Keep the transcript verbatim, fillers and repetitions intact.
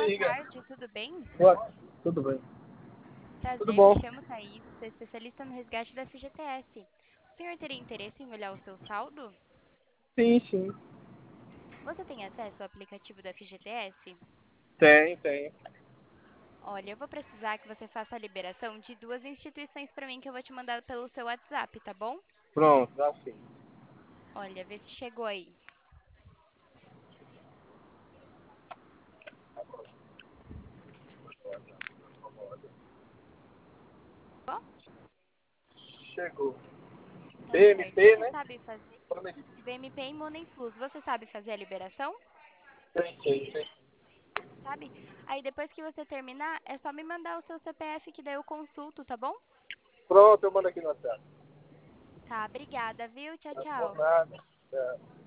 Boa diga. tarde, tudo bem? Boa. Tudo bem. Tudo Prazer, me bom? chamo Thaís, sou especialista no resgate da F G T S. O senhor teria interesse em olhar o seu saldo? Sim, sim. Você tem acesso ao aplicativo da F G T S? Tem, tem. Olha, eu vou precisar que você faça a liberação de duas instituições para mim que eu vou te mandar pelo seu WhatsApp, tá bom? Pronto, dá sim. Olha, vê se chegou aí. Bom, Chegou. tá certo. B M P, Você né? sabe fazer Prometi. B M P e Money Plus. Você sabe fazer a liberação? Tem, tem, tem. Sabe? Aí depois que você terminar, é só me mandar o seu C P F que daí eu consulto, tá bom? Pronto, eu mando aqui no WhatsApp. Tá, obrigada, viu? Tchau, Por tchau. nada. É.